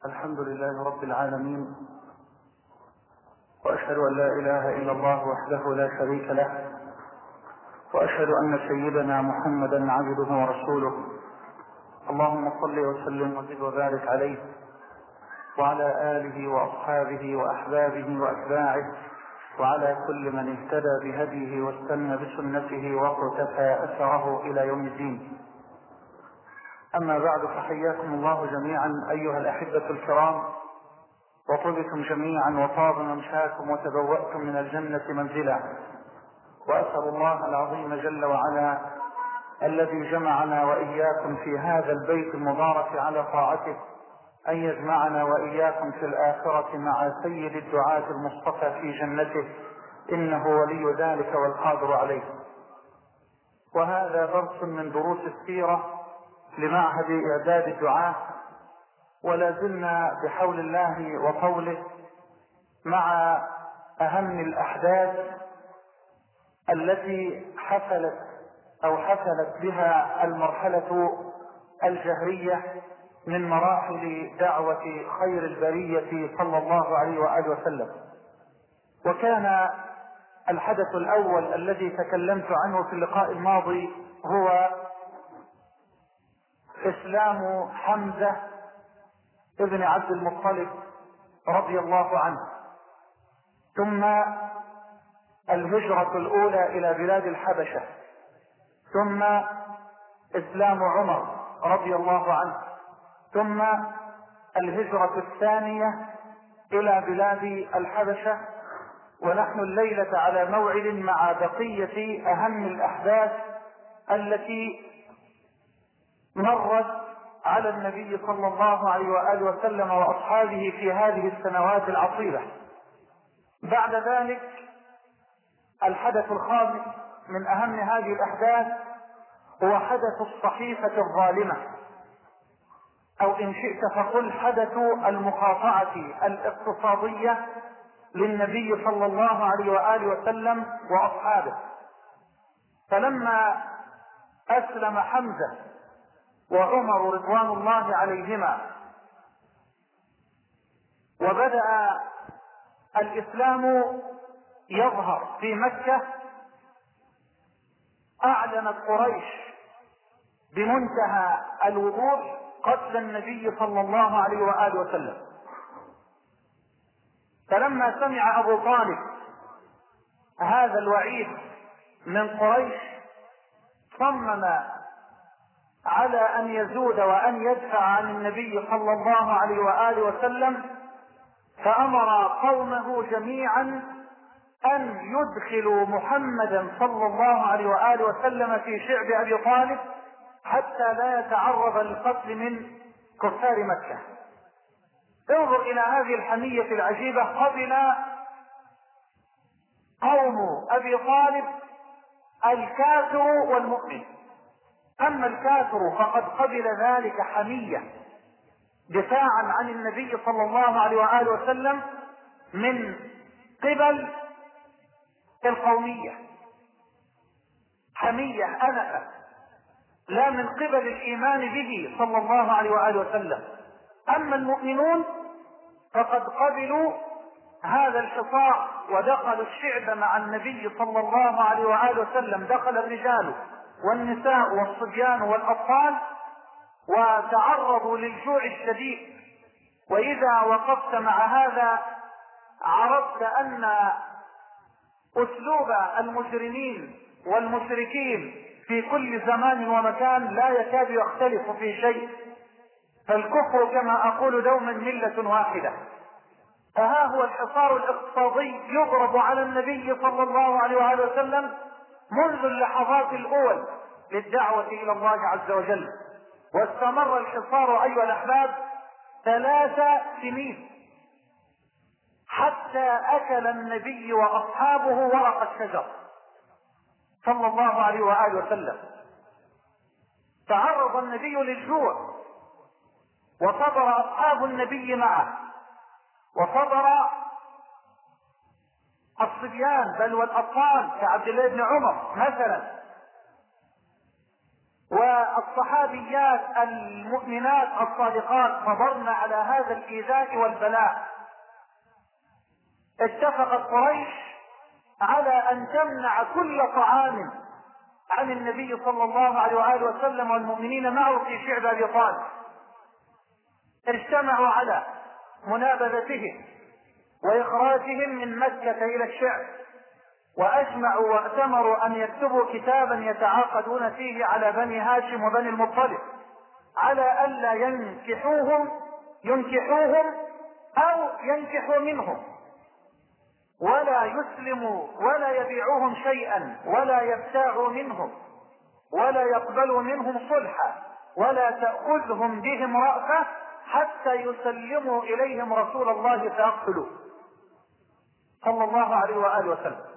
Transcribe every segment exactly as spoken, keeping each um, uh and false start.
الحمد لله رب العالمين، وأشهد أن لا إله إلا الله وحده لا شريك له، وأشهد أن سيدنا محمدا عبده ورسوله. اللهم صل وسلم وزد وبارك عليه وعلى آله وأصحابه وأحبابه وأتباعه وعلى كل من اهتدى بهديه واستنى بسنته واقتفى أثره إلى يوم الدين. أما بعد، فحياكم الله جميعا أيها الأحبة الكرام، وطبتم جميعا وطاب ممشاكم وتبوأتم من الجنة منزلا، وأسأل الله العظيم جل وعلا الذي جمعنا وإياكم في هذا البيت المبارك على طاعته أن يجمعنا وإياكم في الآخرة مع سيد الدعاة المصطفى في جنته، إنه ولي ذلك والقادر عليه. وهذا درس من دروس السيرة لمعهد إعداد الدعاة، ولا زلنا بحول الله وقوله مع أهم الأحداث التي حصلت أو حصلت بها المرحلة الجهرية من مراحل دعوة خير البرية صلى الله عليه وآله وسلم. وكان الحدث الأول الذي تكلمت عنه في اللقاء الماضي هو إسلام حمزة ابن عبد المطلب رضي الله عنه، ثم الهجرة الأولى إلى بلاد الحبشة، ثم إسلام عمر رضي الله عنه، ثم الهجرة الثانية إلى بلاد الحبشة. ونحن الليلة على موعد مع بقية أهم الأحداث التي مرت على النبي صلى الله عليه وآله وسلم وأصحابه في هذه السنوات العصيبة. بعد ذلك الحدث الخامس من أهم هذه الأحداث هو حدث الصحيفة الظالمة، أو إن شئت فقل حدث المقاطعة الاقتصادية للنبي صلى الله عليه وآله وسلم وأصحابه. فلما أسلم حمزة وعمر رضوان الله عليهما وبدأ الإسلام يظهر في مكة، أعلنت قريش بمنتهى الوضوح قتل النبي صلى الله عليه وآله وسلم. فلما سمع أبو طالب هذا الوعيد من قريش صمم على أن يزود وأن يدفع عن النبي صلى الله عليه وآله وسلم، فأمر قومه جميعا أن يدخلوا محمدا صلى الله عليه وآله وسلم في شعب أبي طالب حتى لا يتعرض للقتل من كفار مكة. انظر إلى هذه الحمية العجيبة. قبل قوم أبي طالب الكافر والمؤمن، أما الكافر فقد قبل ذلك حمية دفاعا عن النبي صلى الله عليه وآله وسلم من قبل القومية، حمية أنفة، لا من قبل الإيمان به صلى الله عليه وآله وسلم. أما المؤمنون فقد قبلوا هذا الحصار ودخلوا الشعب مع النبي صلى الله عليه وآله وسلم، دخل الرجال والنساء والصبيان والأطفال وتعرضوا للجوع الشديد. وإذا وقفت مع هذا عرفت أن أسلوب المجرمين والمشركين في كل زمان ومكان لا يكاد يختلف في شيء، فالكفر كما أقول دوما ملة واحدة. فها هو الحصار الاقتصادي يضرب على النبي صلى الله عليه وآله وسلم منذ اللحظات الأول للدعوة إلى الله عز وجل، واستمر الحصار أيها الأحباب ثلاث سنين حتى أكل النبي وأصحابه ورق الشجر صلى الله عليه وآله وسلم. تعرض النبي للجوع وصبر أصحاب النبي معه، وصبر الصبيان بل والأطفال كعبد الله بن عمر مثلا. والصحابيات المؤمنات الصادقات صبرن على هذا الإيذاء والبلاء. اتفقت قريش على أن تمنع كل طعام عن النبي صلى الله عليه وآله وسلم والمؤمنين معه في شعب أبي طالب. اجتمعوا على منابذتهم وإخراجهم من مكة إلى الشعب، وأجمعوا وأتمروا أن يكتبوا كتابا يتعاقدون فيه على بني هاشم وبني المطلب على ألا ينكحوهم ينكحوهم أو ينكحوا منهم، ولا يسلموا ولا يبيعوهم شيئا، ولا يبتاعوا منهم، ولا يقبلوا منهم صلحا، ولا تأخذهم بهم رأفة حتى يسلموا إليهم رسول الله فيقتلوه صلى الله عليه وآله وسلم.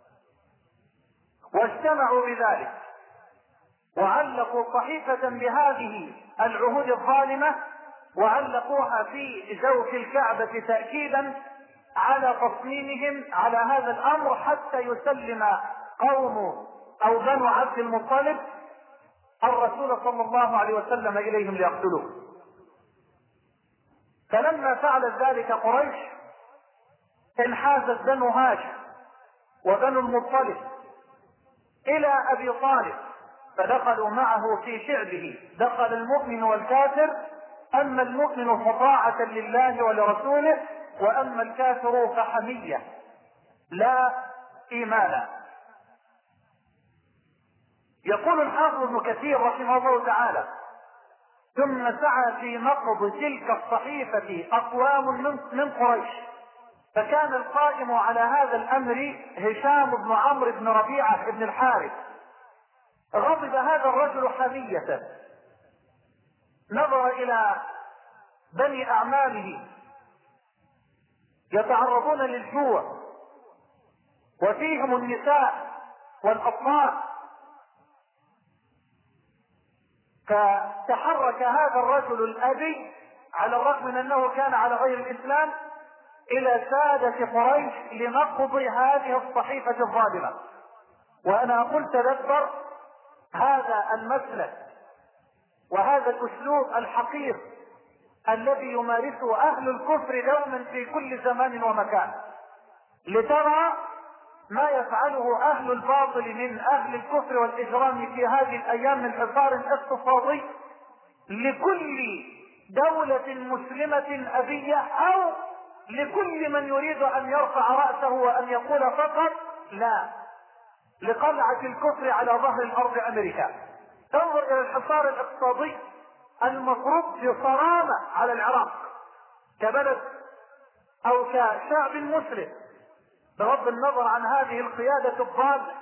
واجتمعوا بذلك وعلقوا صحيفة بهذه العهود الظالمة وعلقوها في جوف الكعبة تأكيدا على تصميمهم على هذا الأمر حتى يسلم قوم أو بنو عبد المطلب الرسول صلى الله عليه وسلم إليهم ليقتلوه. فلما فعلت ذلك قريش انحازت بنو هاشم وبنو المطلب إلى أبي طالب فدخلوا معه في شعبه، دخل المؤمن والكافر، أما المؤمن فطاعة لله ولرسوله، وأما الكافر فحمية لا إيمانا. يقول الحافظ ابن كثير رحمه الله تعالى: ثم سعى في نقض تلك الصحيفة أقوام من قريش، فكان القائم على هذا الأمر هشام بن عمرو بن ربيعة بن الحارث. غضب هذا الرجل حمية، نظر إلى بني أعماله يتعرضون للجوع وفيهم النساء والأطفال، فتحرك هذا الرجل الأبي على الرغم من أنه كان على غير الإسلام إلى سادة قريش لنقض هذه الصحيفة الظالمة. وأنا أقول تدبر هذا المسلك وهذا الأسلوب الحقير الذي يمارسه أهل الكفر دوما في كل زمان ومكان، لترى ما يفعله أهل الباطل من أهل الكفر والإجرام في هذه الأيام من حصار اقتصادي لكل دولة مسلمة أبية، أو لكل من يريد أن يرفع رأسه وأن يقول فقط لا لقلعة الكفر على ظهر الأرض أمريكا. انظر إلى الحصار الاقتصادي المفروض بصرامة على العراق كبلد أو كشعب مسلم، بغض النظر عن هذه القيادة الضالة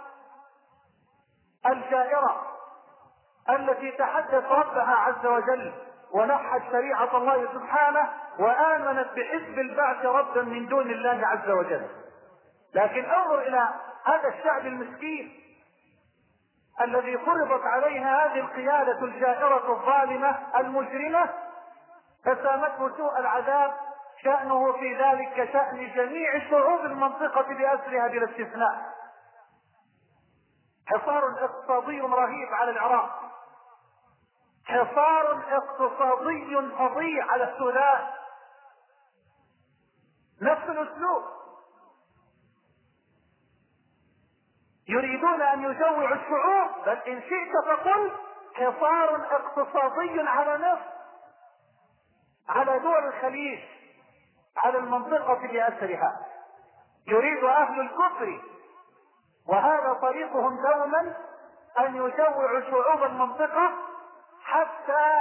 الجائرة التي تحدث ربها عز وجل ونحت شريعة الله سبحانه وآمنت بحزب البعث ربا من دون الله عز وجل. لكن انظر إلى هذا الشعب المسكين الذي فرضت عليها هذه القيادة الجائرة الظالمة المجرمة، فسامته سوء العذاب شأنه في ذلك كشأن جميع شعوب المنطقة بأسرها بلا استثناء. حصار اقتصادي رهيب على العراق، حصار اقتصادي فظيع على السودان، نفس الاسلوب. يريدون ان يجوعوا الشعوب، بل ان شئت فقل حصار اقتصادي على مصر، على دول الخليج، على المنطقة بأسرها. يريد اهل الكفر وهذا طريقهم دوما ان يجوعوا شعوب المنطقة حتى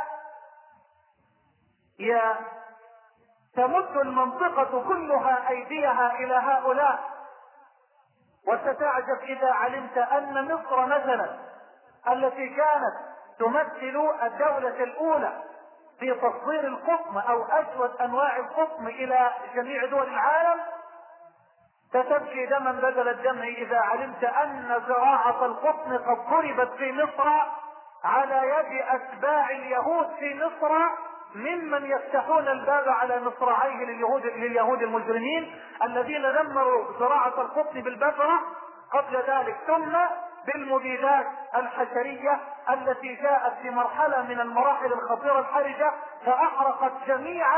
تمد المنطقة كلها ايديها الى هؤلاء. وستعجب اذا علمت ان مصر مثلا التي كانت تمثل الدولة الاولى في تصدير القطن او اجود انواع القطن الى جميع دول العالم ستبكي دما بدل الدمع اذا علمت ان زراعة القطن قد ضربت في مصر على يد اتباع اليهود في مصر ممن يفتحون الباب على مصراعيه لليهود, لليهود المجرمين الذين دمروا زراعة القطن بالبصرة قبل ذلك، ثم بالمبيدات الحشرية التي جاءت في مرحلة من المراحل الخطيرة الحرجة فأحرقت جميع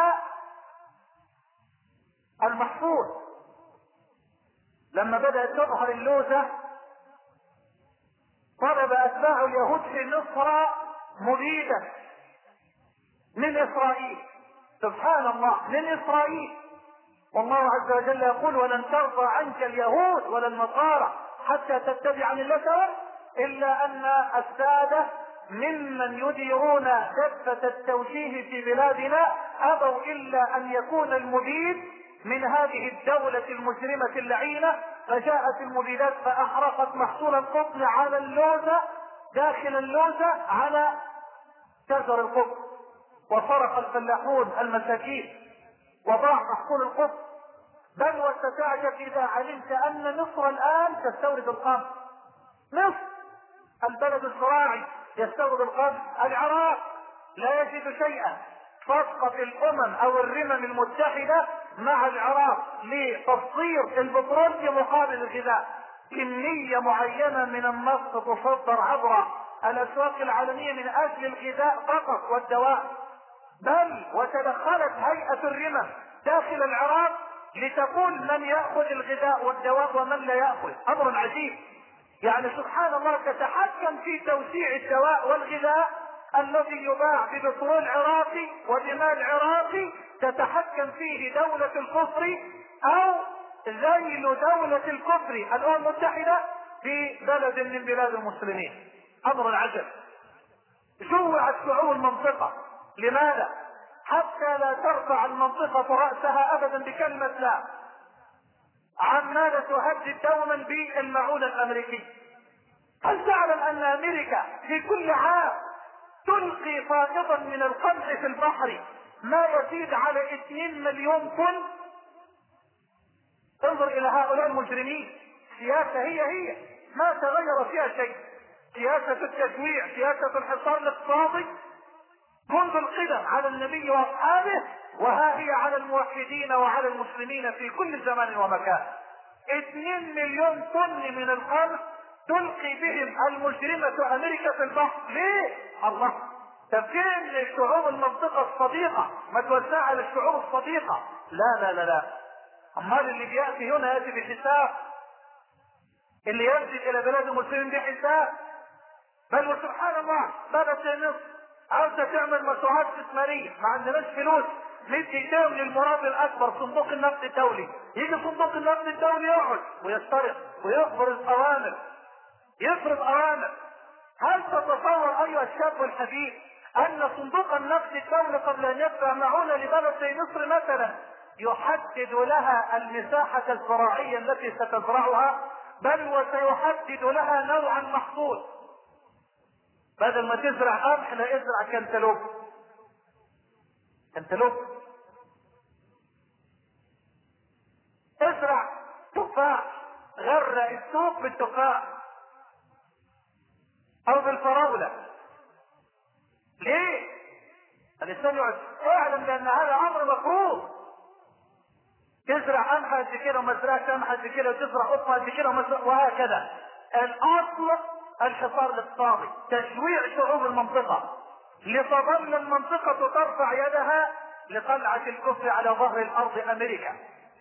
المحصول. لما بدأت تظهر اللوزة طلب أتباع اليهود في مصر مبيدا من إسرائيل. سبحان الله، من إسرائيل. والله عز وجل يقول ولن ترضى عنك اليهود ولا النصارى حتى تتبع ملتهم إلا أن السادة ممن يديرون دفة التوجيه في بلادنا أبوا إلا أن يكون المبيد من هذه الدولة المجرمة اللعينة، فجاءت المبيدات فأحرقت محصول القطن على اللوزة، داخل اللوزة على شجر القطن، وصرخ الفلاحون المساكين وضاع محصول القطن. بل وستعجب إذا علمت أن مصر الآن تستورد القمح. مصر البلد الزراعي يستورد القمح. العراق لا يجد شيئا. صفقة الأمم أو الرمم المتحدة مع العراق لتصدير البترول في مقابل الغذاء. كمية معينة من النفط تصدر عبر الأسواق العالمية من أجل الغذاء فقط والدواء. بل وتدخلت هيئة الرمم داخل العراق لتقول من يأخذ الغذاء والدواء ومن لا يأخذ. أمر عجيب. يعني سبحان الله تتحكم في توزيع الدواء والغذاء الذي يباع ببترول عراقي وبمال عراقي، تتحكم فيه دولة الكفر او ذيل دولة الكفر الأمم المتحدة في بلد من بلاد المسلمين. أمر العجب. جوعت شعوب المنطقة. لماذا؟ حتى لا ترفع المنطقة رأسها أبدا بكلمة لا. عمالة تهدد دوما بالمعونة الأمريكية. هل تعلم أن أمريكا في كل عام تلقي فائضا من القمح في البحر ما يزيد على اثنين مليون طن؟ انظر إلى هؤلاء المجرمين. سياسة هي هي ما تغير فيها شيء. سياسة التجويع، سياسة الحصار الاقتصادي منذ القدم على النبي واصحابه، وها هي على الموحدين وعلى المسلمين في كل زمان ومكان. اثنين مليون طن من القمح تلقي بهم المجرمة امريكا في البحر. ليه؟ الله، تفكير للشعوب المنطقة الصديقة ما توزع على الشعوب الصديقة. لا لا لا لا. امال اللي بيأتي هنا يأتي بحساب، اللي ينزل الى بلاد المسلمين بحساب. بل وسبحان الله بدأت مصر عاوزة تعمل مشروعات استثمارية، ما عندناش فلوس ندي ايديهم للمراد الاكبر صندوق النقد الدولي. يجي صندوق النقد الدولي يقعد ويسترق ويفرض اوامر، يفرض اوامر. هل تتصور ايها الشاب الحبيب ان صندوق النقد الدولي قبل ان يدفع معونة لبلد زي مصر مثلا يحدد لها المساحة الزراعية التي ستزرعها، بل وسيحدد لها نوع المحصول. بدل ما تزرع قمح لا ازرع كنتالوب. كنتالوب. ازرع تفاح، غرق السوق بالتفاح او بالفراولة. ليه؟ الانسان يقعد اعلم بان هذا امر مكروه. تزرع قمح قد كده ومزرعة قمح قد كده، وتزرع قطن قد كده وهكذا. الاصل الحصار الاقتصادي، تشويع شعوب المنطقة لتظل المنطقة ترفع يدها لقلعة الكفر على ظهر الارض امريكا.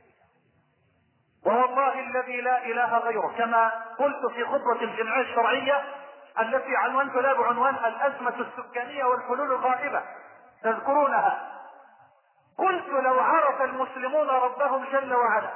والله الذي لا اله غيره، كما قلت في خطبة الجمعية الشرعية التي عنوانت لها بعنوان الازمة السكانية والحلول الغائبة، تذكرونها. قلت لو عرف المسلمون ربهم جل وعلا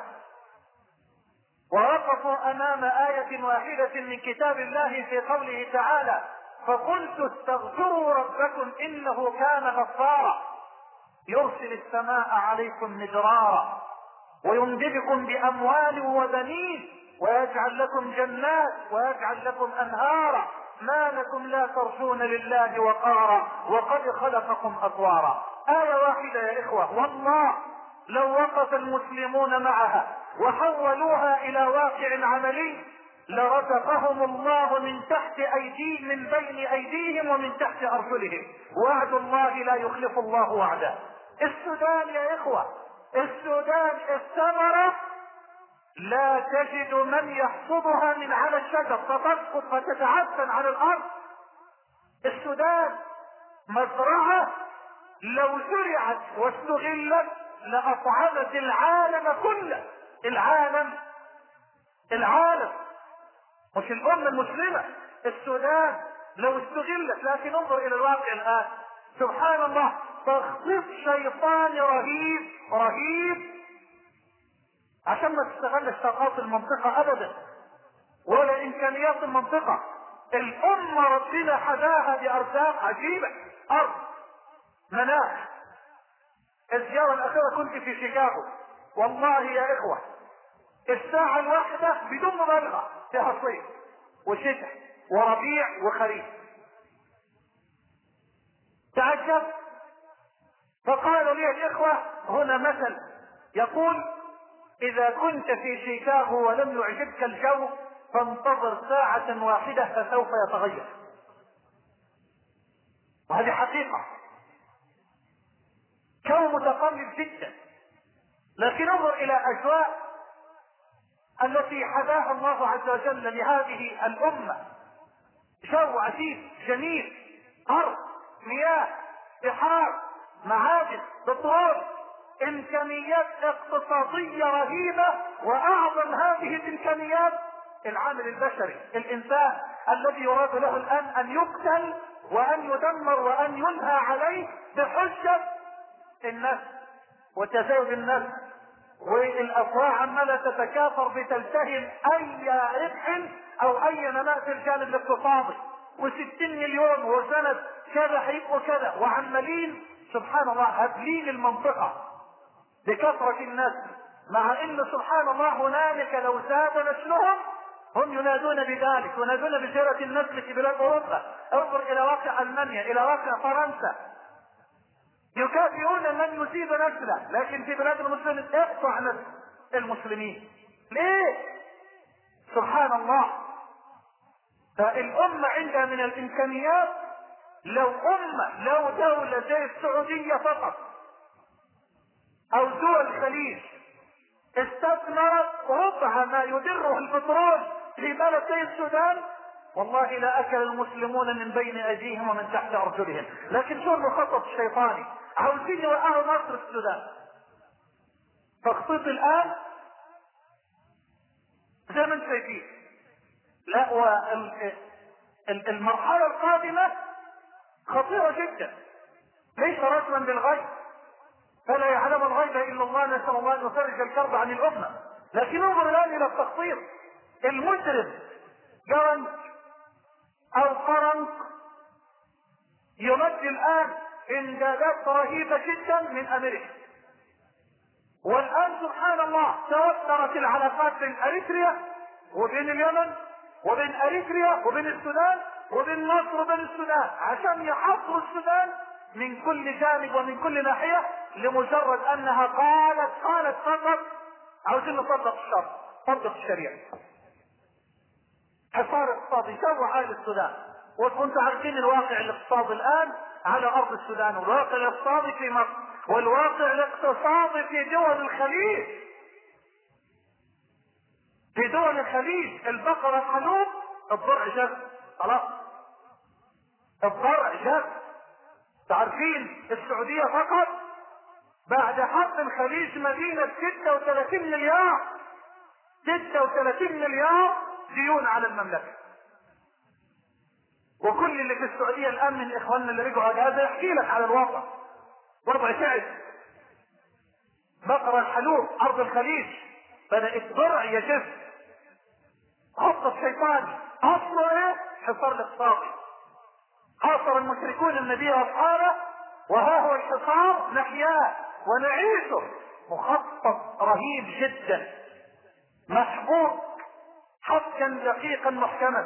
ووقفوا امام آية واحدة من كتاب الله في قوله تعالى فقلت استغفروا ربكم انه كان غفارا يرسل السماء عليكم مدرارا ويمددكم باموال وبنين ويجعل لكم جنات ويجعل لكم انهارا ما لكم لا ترجون لله وقارا وقد خلقكم اطوارا. آية واحدة يا اخوة، والله لو وقف المسلمون معها وحولوها الى واقع عملي لرزقهم الله من تحت ايديهم، من بين ايديهم ومن تحت ارجلهم. وعد الله لا يخلف الله وعده. السودان يا اخوة، السودان استمر لا تجد من يحصدها من على الشجر فتسقط فتتعفن على الارض. السودان مزرعة لو زرعت واستغلت لأطعمت العالم كله. العالم العالم مش الأمة المسلمة. السودان لو استغلت، لكن انظر إلى الواقع الآن، سبحان الله، تخطيط شيطاني رهيب رهيب عشان ما تستغلش طاقات المنطقة أبدا ولا إمكانيات المنطقة. الأمة ربنا حداها بأرزاق عجيبة، أرض، مناخ. الزيارة الأخيرة كنت في شيكاغو، والله يا إخوة الساعة الواحدة بدون مبالغة فيها صيف وشتاء وربيع وخريف. تعجب، فقال لي الإخوة هنا مثل يقول: إذا كنت في شيكاغو ولم يعجبك الجو فانتظر ساعة واحدة فسوف يتغير. وهذه حقيقة، جو متقلب جدا. لكن انظر إلى أجواء التي حداها الله عز وجل لهذه الأمة، جو عجيب جميل، أرض، مياه، بحار، معادن، بترول، إمكانيات اقتصادية رهيبة. وأعظم هذه الإمكانيات العامل البشري، الإنسان الذي يراد له الآن أن يقتل وأن يدمر وأن ينهى عليه بحجة النفس وتزاوج النفس، والافواج عماله تتكاثر بتلتهم اي ربح او اي نماء في الجانب الاقتصادي، وستين مليون وسنه كذا هيبقوا كذا، وعمالين سبحان الله هدلين المنطقه بكثره الناس، مع ان سبحان الله هنالك لو زاد نسلهم هم ينادون بذلك، ينادون بزياده النسل في بلاد اوروبا. انظر الى واقع المانيا، الى واقع فرنسا، يكافئون من يزيد نسله، لكن في بلاد المسلمين اقطع نسل المسلمين. ليه؟ سبحان الله. فالأمة عندها من الإمكانيات، لو أمة لو دولة زي السعودية فقط أو دول الخليج استثمرت ربع ما يدره البترول في بلد زي السودان، والله لا أكل المسلمون من بين أيديهم ومن تحت أرجلهم. لكن شو المخطط الشيطاني؟ عاوزين يوقعوا مصر السودان. تخطيط الآن زي ما انتم شايفين. لا، والمرحلة القادمة خطيرة جدا. ليس رجلا بالغيب، فلا يعلم الغيب إلا الله، نسأل الله أن يفرج الكرب عن الأمة. لكن انظر الآن إلى التخطيط. المجرم جرنج أو قرنق يمد الآن إمدادات رهيبة جدا من أمريكا، والآن سبحان الله توترت العلاقات بين أريتريا وبين اليمن وبين أريتريا وبين السودان وبين مصر وبين السودان، عشان يحصروا السودان من كل جانب ومن كل ناحية، لمجرد أنها قالت قالت فقط عاوزين نطبق الشرع، نطبق الشريعة. حصار اقتصادي جو عالي السودان، وكنتم عارفين الواقع الاقتصادي الآن على أرض السودان، والواقع الاقتصادي في مصر، والواقع الاقتصادي في دول الخليج. في دول الخليج البقرة حلوب، الضرع جذب، خلاص الضرع جذب. تعرفين السعودية فقط بعد حرب الخليج مدينة ستة وثلاثين مليار ستة وثلاثين مليار ديون على المملكة. وكل اللي في السعودية الآن من إخواننا اللي رجعوا هذا يحكي لك على الوضع، وضع تعب. بقرة الحلوب أرض الخليج بدأت ضرع يجف. خطة شيطاني أصله إيه؟ حصار الاقتصادي. حاصر المشركون النبي وأصحابه، وها هو الحصار نحياه ونعيشه. مخطط رهيب جدا، محبوب حبكا دقيقا محكما.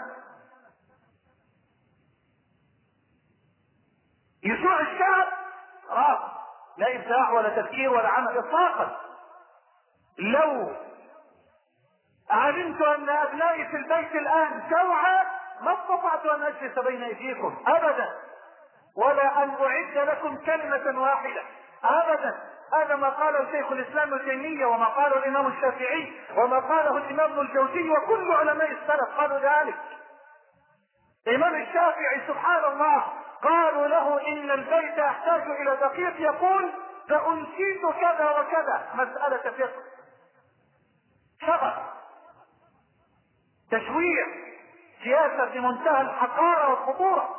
يسوع الشعب راس، لا إبداع ولا تفكير ولا عمل إطلاقا. لو علمت أن أبنائي في البيت الآن جوعى ما استطعت أن أجلس بين أيديكم أبدا، ولا أن أعد لكم كلمة واحدة ابدا. هذا ما قاله شيخ الاسلام ابن تيميه، وما قاله الامام الشافعي، وما قاله الامام ابن الجوزي، وكل علماء السلف قالوا ذلك. الامام الشافعي سبحان الله قالوا له ان البيت يحتاج الى دقيق، يقول فانشيت كذا وكذا، مسألة فقه، شغل، تشويع، سياسة في منتهى الحقارة والخطورة.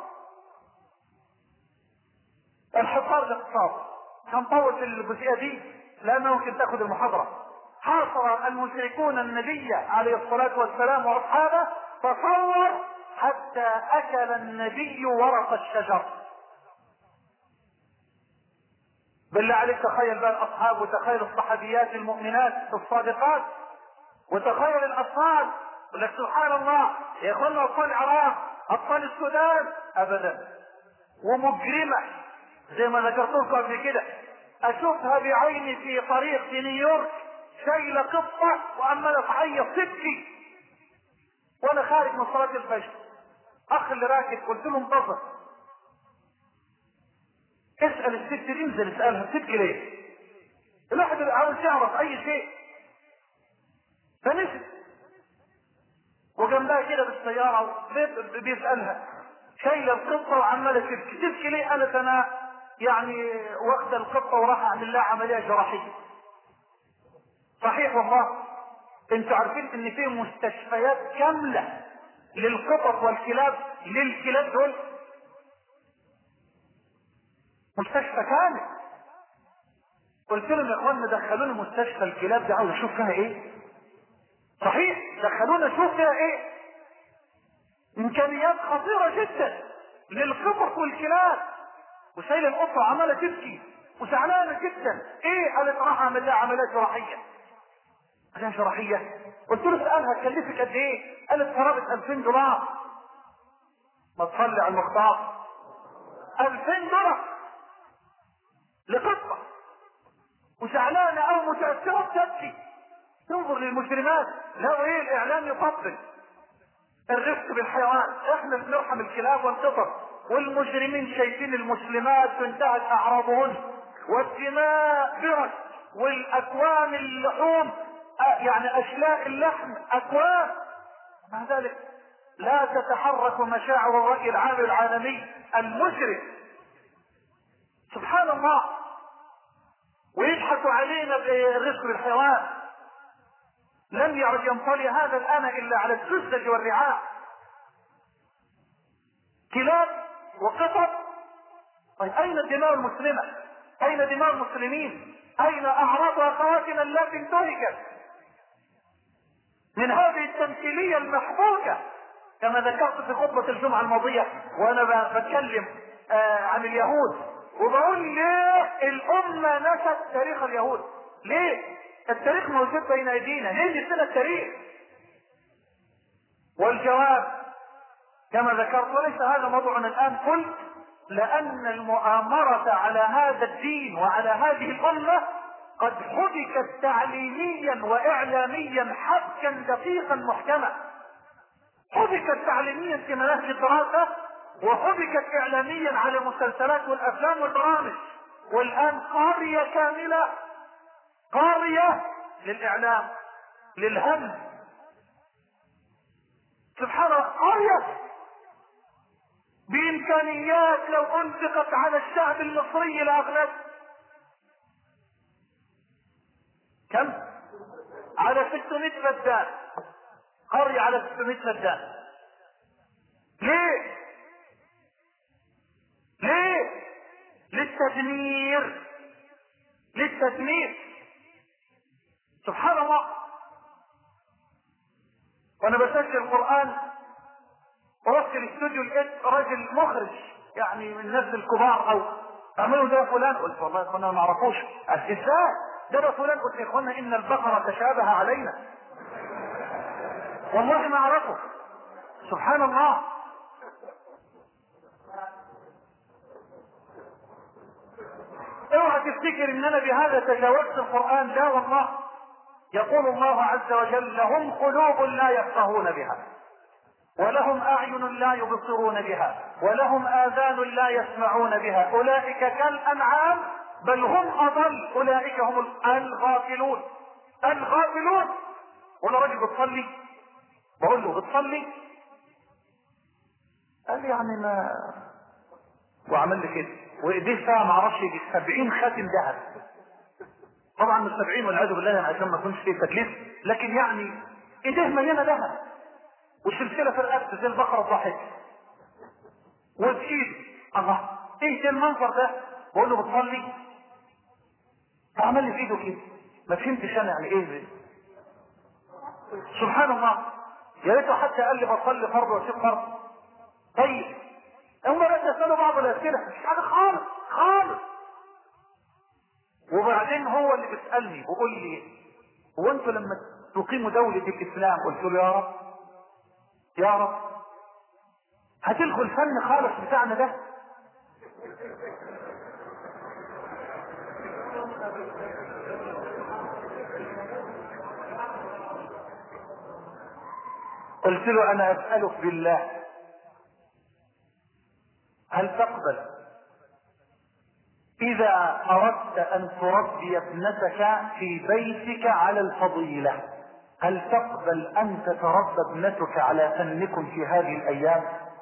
الحصار الاقتصادي هنطول في الجزئية دي لأنه ممكن تاخذ المحاضرة. حاصر المشركون النبي عليه الصلاة والسلام وأصحابه، تصور حتى أكل النبي ورق الشجر. بالله عليك تخيل بقى الأصحاب، وتخيل الصحابيات المؤمنات الصادقات، وتخيل الأطفال. يقول لك سبحان الله يا اخوانا، أطفال العراق، أطفال السودان، أبدا. ومجرمة زي ما ذكرت لكم قبل كده، اشوفها بعيني في طريق في نيويورك شايله قطه وعماله تعيط تبكي وانا خارج من صلاه الفجر. اخ اللي راكب قلت له انتظر، اسال الست دي، انزل اسالها بتبكي ليه؟ الواحد عاوز يعرف اي شيء. فنزل وجنبها كده بالسياره بيسالها، شايله القطه وعماله تبكي، تبكي ليه؟ قالت انا يعني واخد القطه وراح اعمل لها عمليه جراحيه. صحيح والله. انتوا عارفين ان في مستشفيات كامله للقطط والكلاب، للكلاب دول مستشفى كامل. قلت لهم يا اخوانا دخلوني مستشفى الكلاب دي، عاوز اشوف فيها ايه. صحيح دخلونا اشوف فيها ايه. امكانيات خطيره جدا للقطط والكلاب، وشايله القطه وعماله تبكي وزعلانه جدا. ايه؟ قالت راح اعمل لها عمليه جراحيه. عمليه جراحيه؟ قلت له اسالها تكلفك قد ايه؟ قالت قرابه ألفين دولار. ما تصلي على المختار، ألفين دولار لقطه وزعلانه او متاثره تبكي. تنظر للمجرمات. لو ايه الاعلام يطبق الرفق بالحيوان، احنا بنرحم الكلاب والقطط، والمجرمين شايفين المسلمات وانتهت اعراضهن والدماء برك، والاكوام اللحوم يعني اشلاء اللحم اكوام. مع ذلك لا تتحرك مشاعر الرأي العام العالمي المجرم. سبحان الله. ويبحثوا علينا بالرزق بالحيوان. لم يعد ينطلي هذا الآن إلا على السذج والرعاع، كلاب وقطط. طيب أين الدماء المسلمة؟ أين دماء المسلمين؟ أين أعراض أخواتنا التي انتهكت من هذه التمثيلية المحبوكة؟ كما ذكرت في خطبة الجمعة الماضية وانا بتكلم آه عن اليهود، وبقول ليه الامة نست تاريخ اليهود؟ ليه؟ التاريخ موجود بين ايدينا، ليه نسينا التاريخ؟ والجواب كما ذكرت، وليس هذا موضوعنا الان، قلت لان المؤامرة على هذا الدين وعلى هذه الامة قد حبكت تعليميا واعلاميا حبكا دقيقا محكما. حبكت تعليميا في مناهج الدراسة، وحبكت اعلاميا على المسلسلات والافلام والبرامج، والان قارية كاملة، قارية للاعلام، للهم. سبحان الله، قارية بامكانيات لو انفقت على الشعب المصري لاغلب. كم؟ على ستمائة فدان. قرية على ستمائة فدان. ليه؟ ليه؟ للتدمير، للتدمير. سبحان الله. وانا بسجل القرآن ورحت الاستوديو لقيت راجل مخرج يعني من الناس الكبار، او اعملوا ده فلان، قلت والله يا اخوانا ما نعرفوش. ازاي ده ده فلان؟ قلت يا اخوانا ان البقرة تشابه علينا، والله ما اعرفه. سبحان الله. اوعى تفتكر ان انا بهذا تجاوزت القرآن، لا والله. يقول الله عز وجل لهم قلوب لا يفقهون بها، ولهم اعين لا يبصرون بها، ولهم اذان لا يسمعون بها، اولئك كالانعام بل هم اضل، اولئك هم الغافلون. الغافلون. وانا راجل بتصلي بقول له بتصلي؟ قال لي يعني ما، وعمل لي كده وايديه فيها ما اعرفش يجي سبعين خاتم ذهب. طبعا مش سبعين والعياذ بالله عشان ما يكونش فيه تكليف، لكن يعني ايديه مليانه ذهب والسلسله في الرقبه زي البقره الضاحكه وايد. الله، ايه ده المنظر ده؟ بقول له بتصلي؟ فعمل لي في ايده كده، ما فهمتش انا يعني ايه ده. سبحان الله، يا ريته حتى قال لي بصلي فرض واسيب فرض. طيب هم بس يسالوا بعض الاسئله مش حاجه خالص خالص. وبعدين هو اللي بيسالني بيقول لي هو انتوا لما تقيموا دوله الاسلام، قلت له يا رب يا رب هتلغوا الفن خالص بتاعنا ده؟ قلت له انا اسالك بالله، هل تقبل اذا اردت ان تربي ابنتك في بيتك على الفضيلة، هل تقبل ان تتربى ابنتك على فنكم في هذه الايام؟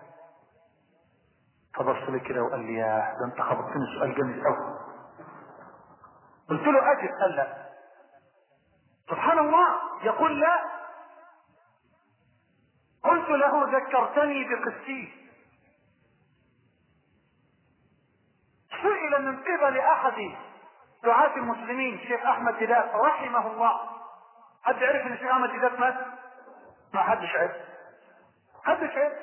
فبص لي كده وقال لي يا ده انت خبطتني سؤال جامد قوي. قلت له اجل. قال لا. سبحان الله، يقول لا. قلت له ذكرتني بقسيس سئل من قبل احد دعاة المسلمين الشيخ احمد ديدات رحمه الله. حد عرف ان الشيخ احمد ديدات مات؟ ما حدش عرف. حدش عرف.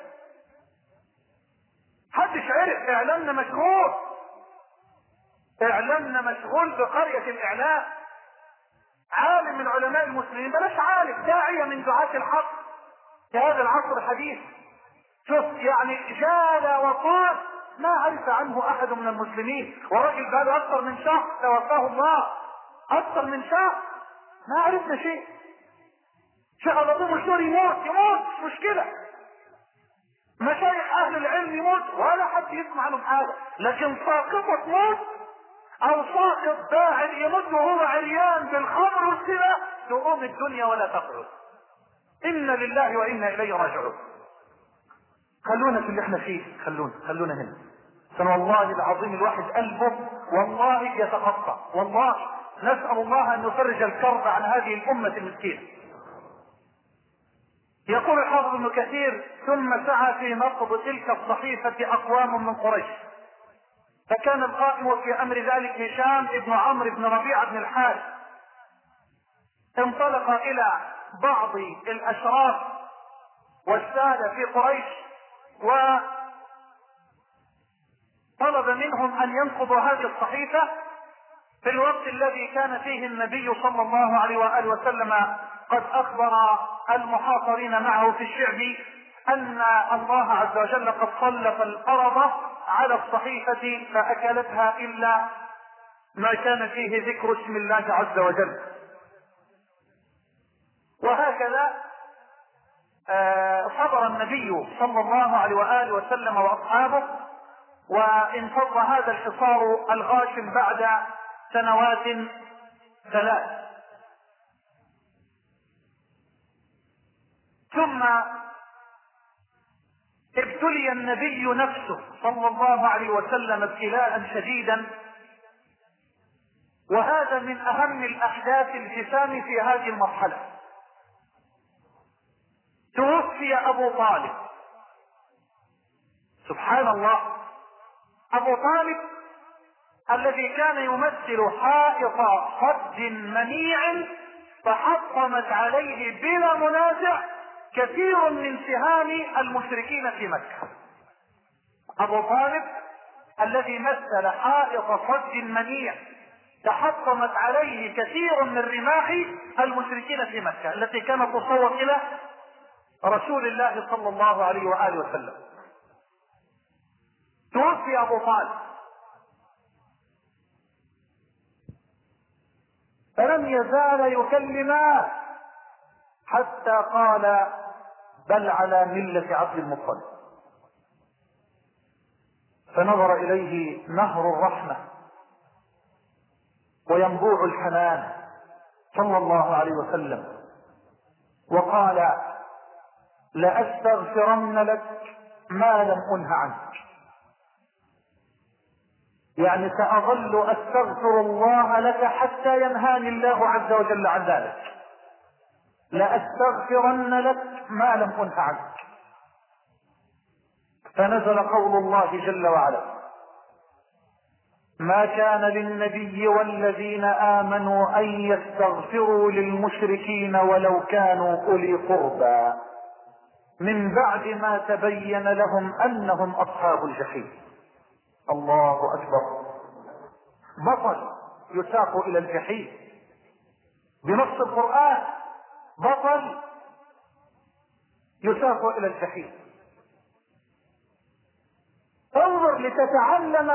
حدش عرف. اعلامنا مشغول. اعلامنا مشغول بقرية الاعلام. عالم من علماء المسلمين، بلاش عالم، داعية من دعاة الحق في هذا العصر الحديث، شوف يعني جال وطال ما عرف عنه احد من المسلمين، وراجل بقاله اكثر من شهر توفاه الله، اكثر من شهر ما عرفنا شيء. شيخ ابو طيب مشهور يموت يموت مش مشكله، مشايخ اهل العلم يموت ولا حد يسمع عنهم حاجه، لكن ساقطه تموت او ساقط باعد يموت وهو عريان بالخمر والسلاح تقوم الدنيا ولا تقعد. انا لله وانا اليه راجعون. خلونا في اللي احنا فيه، خلونا خلونا هنا. عشان والله العظيم الواحد قلبه والله يتقطع، والله نسأل الله ان يفرج الكرب عن هذه الامة المسكينة. يقول الحافظ ابن كثير ثم سعى في نقض تلك الصحيفة اقوام من قريش، فكان القائم في امر ذلك هشام ابن عمرو بن ربيعة بن الحارث. انطلق الى بعض الاشراف والسادة في قريش وطلب منهم ان ينقضوا هذه الصحيفة في الوقت الذي كان فيه النبي صلى الله عليه وآله وسلم قد اخبر المحاصرين معه في الشعب ان الله عز وجل قد سلط الارض على الصحيفة فاكلتها الا ما كان فيه ذكر اسم الله عز وجل. وهكذا صبر النبي صلى الله عليه وآله وسلم واصحابه، وانفض هذا الحصار الغاشم بعد سنوات ثلاث. ثم ابتلي النبي نفسه صلى الله عليه وسلم ابتلاء شديدا، وهذا من اهم الاحداث الجسام في هذه المرحلة. توفي ابو طالب. سبحان الله، ابو طالب الذي كان يمثل حائط صد منيع تحطمت عليه بلا منازع كثير من سهام المشركين في مكة. ابو طالب الذي مثل حائط صد منيع تحطمت عليه كثير من رماح المشركين في مكة التي كانت تصور الى رسول الله صلى الله عليه وآله وسلم. توفي ابو طالب، فلم يزال يكلماه حتى قال بل على ملة عبد المطلب. فنظر اليه نهر الرحمة وينبوع الحنان صلى الله عليه وسلم، وقال: لأستغفرن لك ما لم أنه عنك. يعني سأظل أستغفر الله لك حتى ينهاني الله عز وجل عن ذلك. لأستغفرن لك ما لم أنه عنك. فنزل قول الله جل وعلا: ما كان للنبي والذين آمنوا أن يستغفروا للمشركين ولو كانوا أولي قربى من بعد ما تبين لهم أنهم أصحاب الجحيم. الله أكبر. بطل يساق إلى الجحيم بنص القرآن، بطل يساق إلى الجحيم. انظر لتتعلم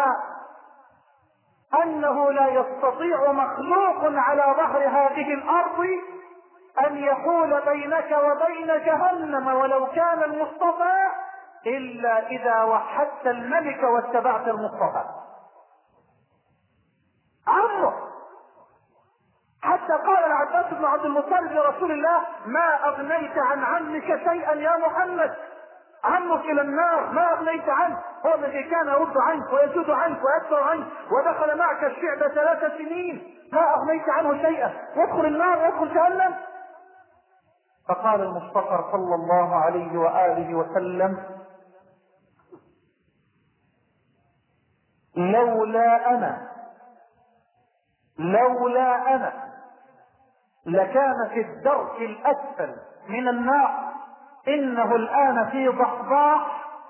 أنه لا يستطيع مخلوق على ظهر هذه الأرض أن يحول بينك وبين جهنم ولو كان المصطفى إلا إذا وحدت الملك واتبعت المصطفى. عمه حتى قال العباس بن عبد المطلب لرسول الله: ما أغنيت عن عمك شيئا يا محمد، عمك إلى النار ما أغنيت عنه، هو الذي كان يرد عنك ويسود عنك ويكثر عنك ودخل معك الشعب ثلاث سنين، ما أغنيت عنه شيئا، يدخل النار ويدخل جهنم. فقال المصطفى صلى الله عليه وآله وسلم: لولا أنا لولا أنا لكان في الدرك الأسفل من النار، إنه الآن في ضحضاح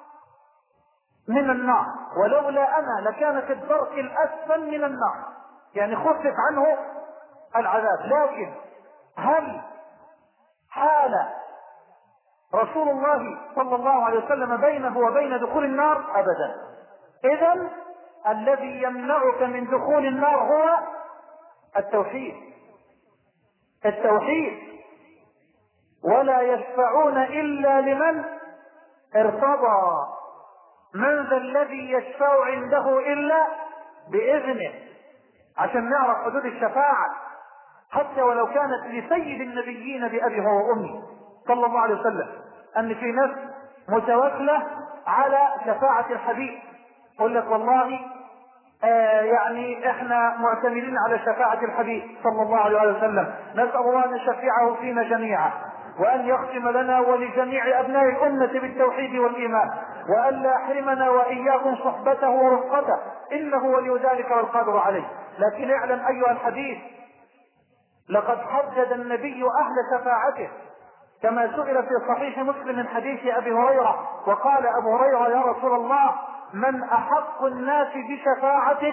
من النار، ولولا أنا لكان في الدرك الأسفل من النار، يعني خفف عنه العذاب. لكن هل حال رسول الله صلى الله عليه وسلم بينه وبين دخول النار؟ أبدا. إذن الذي يمنعك من دخول النار هو التوحيد. التوحيد. ولا يشفعون إلا لمن ارتضى. من ذا الذي يشفع عنده إلا بإذنه. عشان نعرف حدود الشفاعة، حتى ولو كانت لسيد النبيين بأبي هو وأمي صلى الله عليه وسلم، أن في ناس متوكلة على شفاعة الحبيب، يقول لك والله آه يعني احنا معتمدين على شفاعة الحبيب صلى الله عليه وسلم، نسأل الله أن يشفعه فينا جميعا، وأن يختم لنا ولجميع أبناء الأمة بالتوحيد والإيمان، وأن لا يحرمنا وإياكم صحبته ورفقته، إنه ولي ذلك والقادر عليه. لكن اعلم أيها الحبيب، لقد حدد النبي أهل شفاعته، كما سئل في صحيح مسلم من حديث أبي هريرة، وقال أبو هريرة: يا رسول الله، من أحق الناس بشفاعتك؟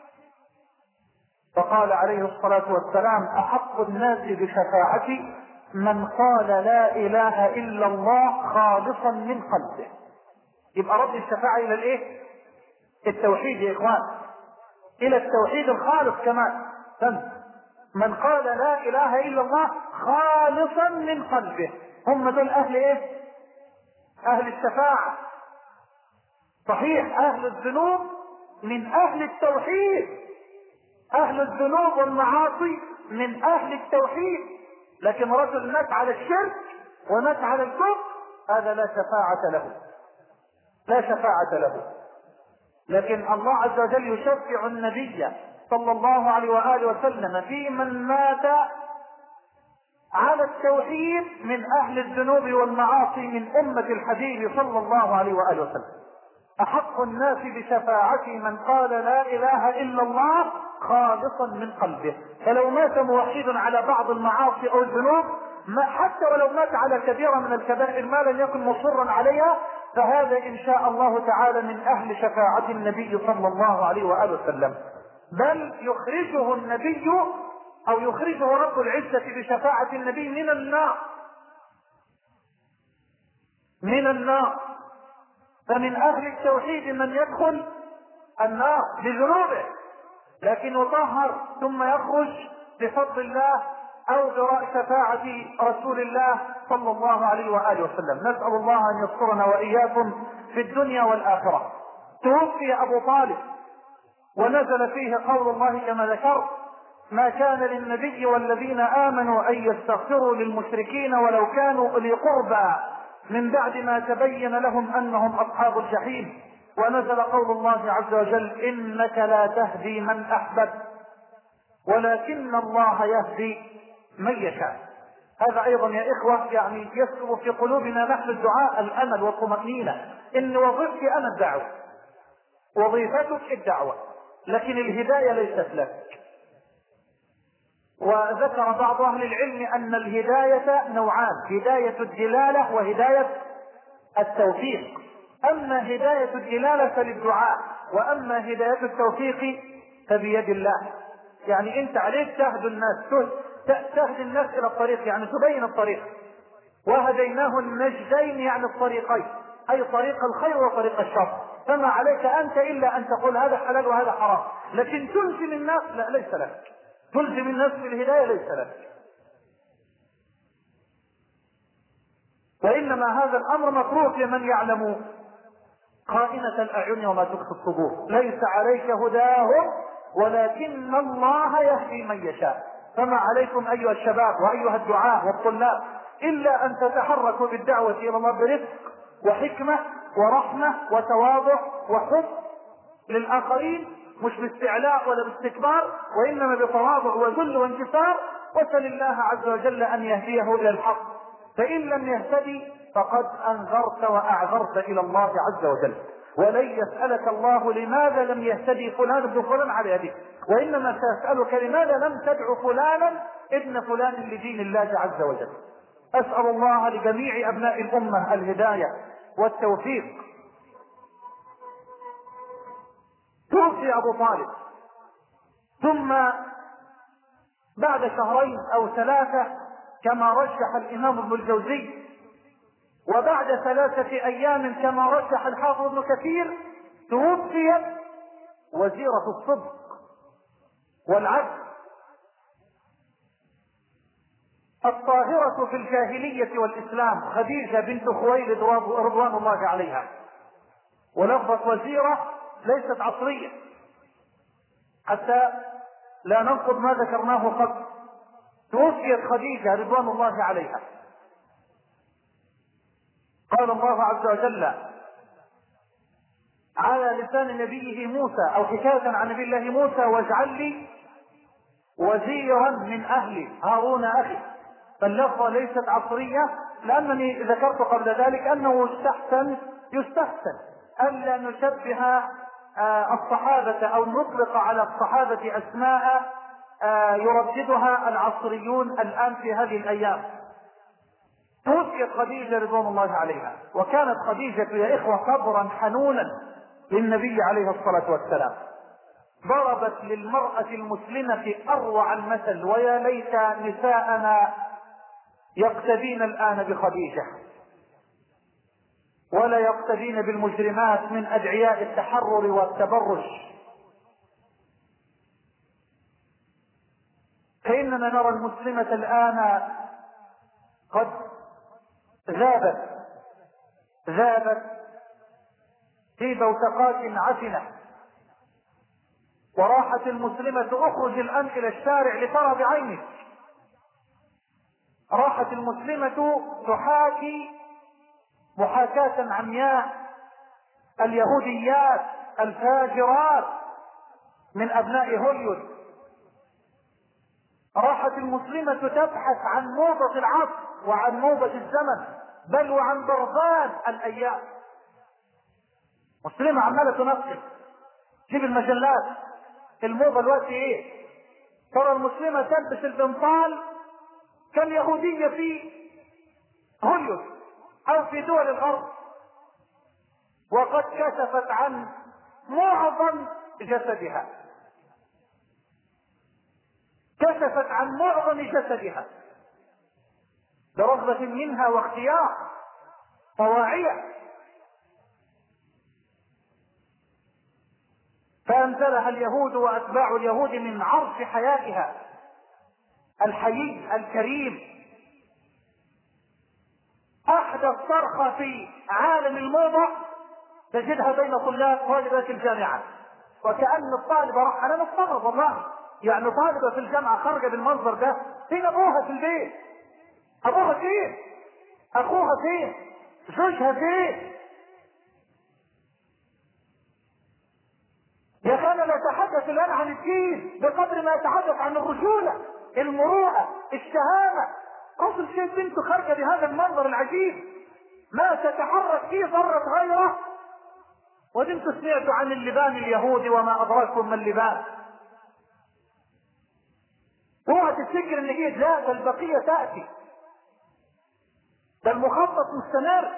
فقال عليه الصلاة والسلام: أحق الناس بشفاعتي من قال لا إله إلا الله خالصا من قلبه. يبقى رد الشفاعة إلى الإيه؟ التوحيد يا إخوان، إلى التوحيد الخالص كمان. من قال لا إله إلا الله خالصا من قلبه، هم دول أهل إيه؟ أهل الشفاعة. صحيح أهل الذنوب من أهل التوحيد، أهل الذنوب والمعاصي من أهل التوحيد، لكن رجل مات على الشرك ومات على الكفر هذا لا شفاعة له، لا شفاعة له. لكن الله عز وجل يشفع النبي صلى الله عليه وآله وسلم في من مات على التوحيد من أهل الذنوب والمعاصي من أمة الحبيب صلى الله عليه وآله وسلم. أحق الناس بشفاعتي من قال لا إله إلا الله خالصا من قلبه. فلو مات موحد على بعض المعاصي أو الذنوب، ما حتى ولو مات على كبيرة من الكبائر ما لم يكن مصرا عليها، فهذا إن شاء الله تعالى من أهل شفاعة النبي صلى الله عليه وآله وسلم، بل يخرجه النبي أو يخرجه رب العزة بشفاعة النبي من النار، من النار. فمن أهل التوحيد من يدخل النار بذنوبه لكن يطهر ثم يخرج بفضل الله أو برشفاعة رسول الله صلى الله عليه وآله وسلم. نسأل الله أن يسترنا وإياكم في الدنيا والآخرة. توفي أبو طالب ونزل فيه قول الله كما ذكرت: ما كان للنبي والذين آمنوا أن يستغفروا للمشركين ولو كانوا أولي قربى من بعد ما تبين لهم أنهم أصحاب الجحيم. ونزل قول الله عز وجل إنك لا تهدي من أحببت ولكن الله يهدي من يشاء. هذا أيضا يا إخوة يعني يسكب في قلوبنا نحن الدعاء الأمل والطمأنينة إن وظيفتي أنا الدعوة، وظيفتك الدعوة، لكن الهداية ليست لك. وذكر بعض أهل العلم أن الهداية نوعان: هداية الدلالة وهداية التوفيق. أما هداية الدلالة فللدعاء، وأما هداية التوفيق فبيد الله. يعني أنت عليك تهدي الناس، تهدي الناس إلى الطريق، يعني تبين الطريق. وهديناه النجدين يعني الطريقين، أي طريق الخير وطريق الشر. فما عليك أنت إلا أن تقول هذا حلال وهذا حرام، لكن تلزم الناس لا، ليس لك. تلزم الناس بالهداية ليس لك. وإنما هذا الأمر متروك لمن يعلم خائنة الأعين وما تخفي الصدور. ليس عليك هداهم ولكن الله يهدي من يشاء. فما عليكم أيها الشباب وأيها الدعاة والطلاب إلا أن تتحركوا بالدعوة إلى الله برفق وحكمة ورحمة وتواضع وحب للآخرين، مش باستعلاء ولا باستكبار، وإنما بتواضع وذل وانكسار. وسل الله عز وجل أن يهديه إلى الحق، فإن لم يهتدي فقد أنذرت وأعذرت إلى الله عز وجل. ولن يسألك الله لماذا لم يهتدي فلان ابن فلان على يدك، وإنما سيسألك لماذا لم تدع فلانا ابن فلان لدين الله عز وجل. أسأل الله لجميع أبناء الأمة الهداية والتوفيق. توفي أبو طالب، ثم بعد شهرين أو ثلاثة كما رجح الإمام ابن الجوزي، وبعد ثلاثة أيام كما رجح الحافظ ابن كثير، توفيت وزيرة الصدق والعدل الطاهرة في الجاهلية والإسلام، خديجة بنت خويلد رضوان الله عليها. ولفظة وزيرة ليست عصرية حتى لا ننقض ما ذكرناه قبل. توفيت خديجة رضوان الله عليها. قال الله عز وجل على لسان نبيه موسى أو حكاية عن نبي الله موسى: واجعل لي وزيرا من أهلي هارون أخي. فاللفظة ليست عصرية، لأنني ذكرت قبل ذلك أنه يستحسن يستحسن ألا نشبه الصحابة أو نطلق على الصحابة أسماء يرددها العصريون الآن في هذه الأيام. توفيت خديجة رضوان الله عليها، وكانت خديجة يا إخوة صبرا حنونا للنبي عليه الصلاة والسلام. ضربت للمرأة المسلمة أروع المثل، ويا ليت نساءنا يقتدين الآن بخديجة ولا يقتدين بالمجرمات من أدعياء التحرر والتبرج. فإننا نرى المسلمة الآن قد ذابت ذابت في بوتقات عفنة. وراحت المسلمة اخرج الآن إلى الشارع لترى بعينك. راحت المسلمة تحاكي محاكاة عمياء اليهوديات الفاجرات من أبناء هوليوود. راحت المسلمة تبحث عن موضة العصر وعن موضة الزمن، بل وعن برهان الأيام. مسلمة عمالة تنقل، جيب المجلات الموضة الوقت ايه. ترى المسلمة تلبس البنطال كاليهودية في هوليوود او في دول الغرب، وقد كشفت عن معظم جسدها كشفت عن معظم جسدها برغبة منها واختيار طواعية. فأنزلها اليهود وأتباع اليهود من عرش حياتها الحيي الكريم. أحدث صرخة في عالم الموضة تجدها بين طلاب طالبات الجامعة، وكأن الطالب راح. أنا مستغرب والله، يعني طالبة في الجامعة خارجة بالمنظر ده، فين ابوها في البيت؟ ابوها فين؟ اخوها فين؟ زوجها فين؟ يا اخي انا نتحدث الان عن الدين بقدر ما يتحدث عن الرجولة، المروءة، الشهامة. اصل شيء بنت خارجة بهذا المنظر العجيب ما تتحرك فيه ذرة غيره. وانتم سمعتوا عن اللبان اليهودي وما ادراكم ما اللبان. اوعى تفتكر ان هي لا، ده البقية تأتي، ده المخطط مستمر.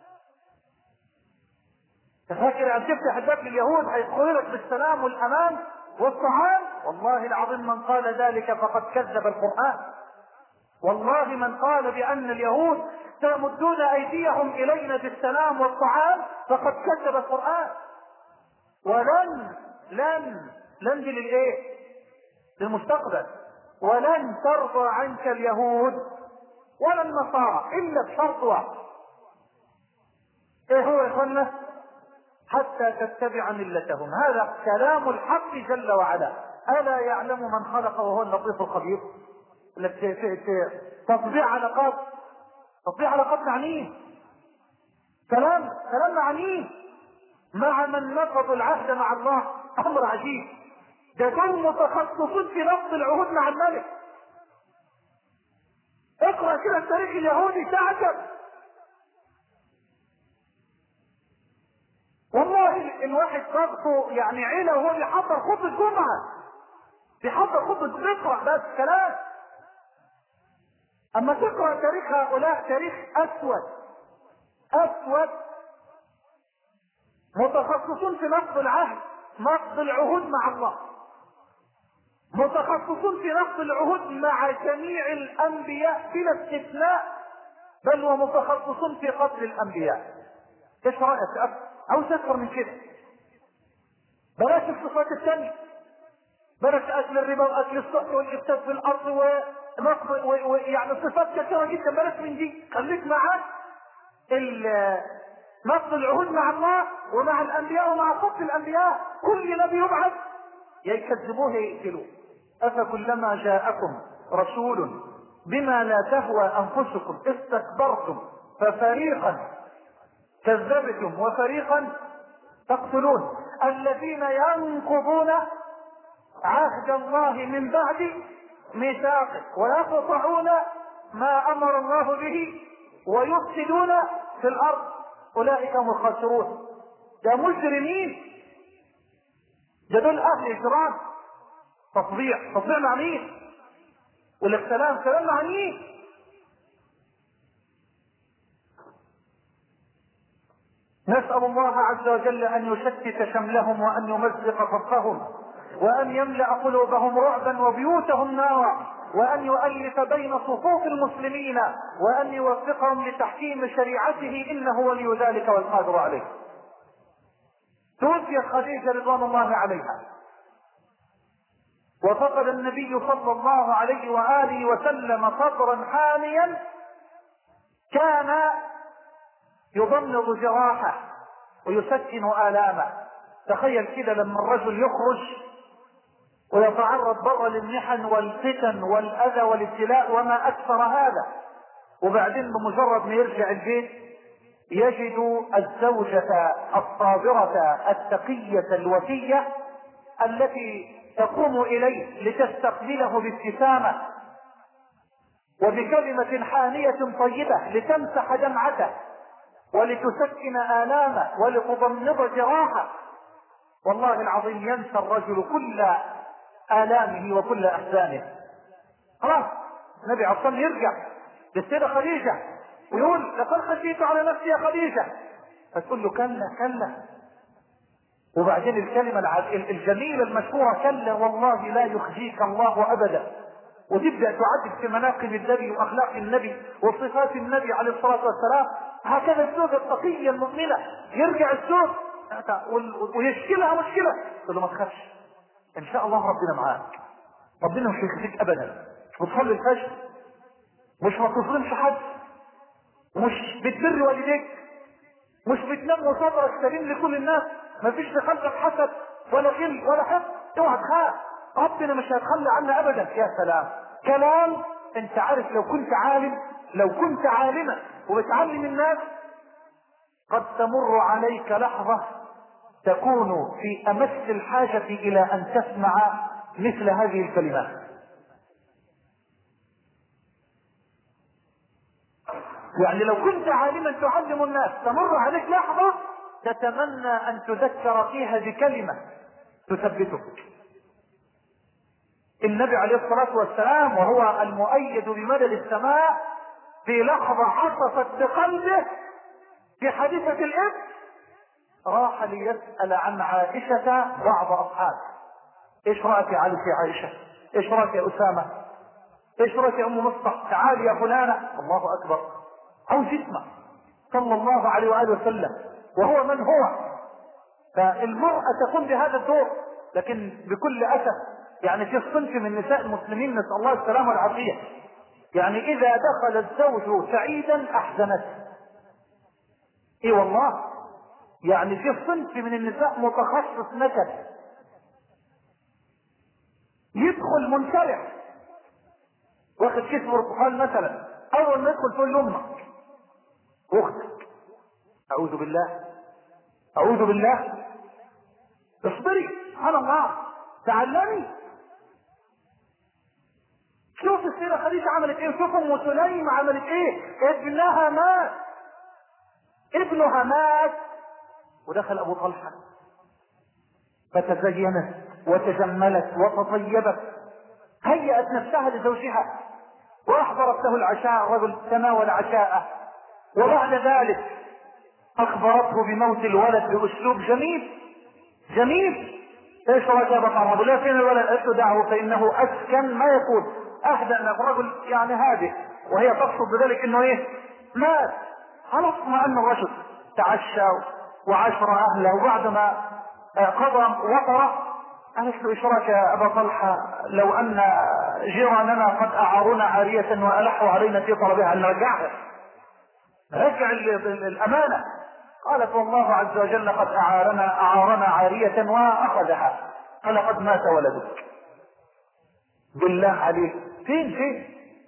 تفكر ان تفتح الباب لليهود هيدخلوا لك بالسلام والامان والطعام؟ والله العظيم من قال ذلك فقد كذب القرآن. والله من قال بان اليهود سيمدون ايديهم الينا بالسلام والطعام فقد كذب القرآن. ولن لن لن دي للايه؟ للمستقبل. ولن ترضى عنك اليهود ولا النصارى الا بشرط واحد. ايه هو يا اخوانا؟ حتى تتبع ملتهم. هذا كلام الحق جل وعلا. الا يعلم من خلق وهو اللطيف الخبير؟ تطبيع علاقات، تطبيع علاقات معنيه كلام كلام معنيه مع من نقضوا العهد مع الله. امر عجيب. ده دول متخصصين في نقض العهود مع الملك. اقرا كده التاريخ اليهودي تعجب. والله الواحد ضغطه يعني عيله وهو بيحضر خطبه الجمعه، بيحضر خطبه بيقرا بس كلام. اما تقرا تاريخ هؤلاء تاريخ اسود اسود. متخصصون في نقض العهد، نقض العهود مع الله، متخصصون في نقض العهود مع جميع الانبياء بلا استثناء، بل ومتخصصون في قتل الانبياء. ايش رايك؟ عاوز اكثر من كده. بلاش الصفات الثانيه، بلاش اكل الربا واكل السحر والافساد في الارض ونقض ويعني صفات كثيره جدا. بلاش من دي، خليك معاك نقض العهود مع الله ومع الانبياء ومع قتل الانبياء. كل نبي يبعث يكذبوه يقتلوه. افكلما جاءكم رسول بما لا تهوى انفسكم استكبرتم ففريقا كذبتم وفريقا تقتلون. الذين ينقضون عهد الله من بعد ميثاقه ويقطعون ما امر الله به ويفسدون في الارض اولئك هم الخاسرون. ده مجرمين، ده دول اهل اجرام. تطبيع تطبيع مع مين؟ والاختلام كلام مع مين؟ نسأل الله عز وجل ان يشتت شملهم وان يمزق فرقهم وان يملأ قلوبهم رعبا وبيوتهم نارا وان يؤلف بين صفوف المسلمين وان يوفقهم لتحكيم شريعته انه ولي ذلك والقادر عليه. توفيت خديجة رضوان الله عليها وفقد النبي صلى الله عليه وآله وسلم صدرا حاميا كان يضمد جراحه ويسكن آلامه. تخيل كده لما الرجل يخرج ويتعرض بره للمحن والفتن والأذى والابتلاء وما أكثر هذا، وبعدين بمجرد ما يرجع البيت يجد الزوجة الصابرة التقية الوفية التي تقوم إليه لتستقبله بابتسامة وبكلمة حانية طيبة لتمسح دمعته ولتسكن آلامه ولتضمد جراحه. والله العظيم ينسى الرجل كل آلامه وكل أحزانه. خلاص النبي عليه الصلاة يرجع للسيدة خديجة ويقول لقد خشيت على نفسي يا خديجة، فتقول له كلا كلا. وبعدين الكلمة الجميلة المشهورة كلا والله لا يخزيك الله أبدا، وتبدأ تعدد في مناقب النبي وأخلاق النبي وصفات النبي عليه الصلاة والسلام. هكذا الزوجة التقية المؤمنة يرجع الزوج ويشكي لها مشكلة تقول له ما تخافش إن شاء الله ربنا معاك، ربنا مش هيخزيك أبدا، مش بتصلي الفجر، مش ما تظلمش حد، مش بتبر والديك، مش بتنام وصدرك سليم لكل الناس، ما فيش في قلبك حسد ولا غل ولا حقد. اوعى تخاف، ربنا مش هيتخلى عنا ابدا. يا سلام، كلام. انت عارف لو كنت عالم، لو كنت عالما وبتعلم الناس، قد تمر عليك لحظة تكون في امس الحاجة الى ان تسمع مثل هذه الكلمات. يعني لو كنت عالما تعلم الناس، تمر عليك لحظة تتمنى ان تذكر فيها بكلمة تثبتك. النبي عليه الصلاة والسلام وهو المؤيد بمدد السماء في لحظة عصفت بقلبه في حادثة الإفك، راح ليسأل عن عائشة بعض أصحابه. ايش رأيك يا علي في عائشة؟ ايش رأيك يا أسامة؟ ايش رأيك يا أم مصطفى؟ تعالي يا فلانة. الله أكبر. أو جسمه صلى الله عليه وآله وسلم وهو من هو. فالمرأة تقوم بهذا الدور، لكن بكل أسف يعني في الصنف من نساء المسلمين نسأل الله السلامة والعافية، يعني إذا دخل الزوج سعيدا أحزنته. إيه والله، يعني في الصنف من النساء متخصص نكد، يدخل منشرح واخد كيس برتقال مثلا، أول ما يدخل تقول لأمك أختك أعوذ بالله أعوذ بالله اصبري سبحان الله تعلمي. شوف السيدة خديجة عملت ايه، شوف ام سليم عملت ايه. ابنها مات، ابنها مات ودخل ابو طلحة فتزينت وتجملت وتطيبت، هيأت نفسها لزوجها واحضرت له العشاء. الرجل تناول عشاءه وبعد ذلك اخبرته بموت الولد باسلوب جميل جميل. ايش رايك يا بطل ابو لا فين الولد؟ قالت له دعه فانه اسكن ما يكون. اهدى ان الرجل يعني هادئ، وهي تقصد بذلك انه ايه؟ مات. خلاص اطمأن الرجل، تعشى وعاشر اهله، وبعدما قضى وطره قالت له ايش رايك يا ابا طلحه لو ان جيراننا قد اعارونا عاريه والحوا علينا في طلبها ان نرجعها، رجع الامانه. قالت والله عز وجل قد اعارنا اعارنا عاريه واخذها فلقد مات ولدك. بالله عليك فين فين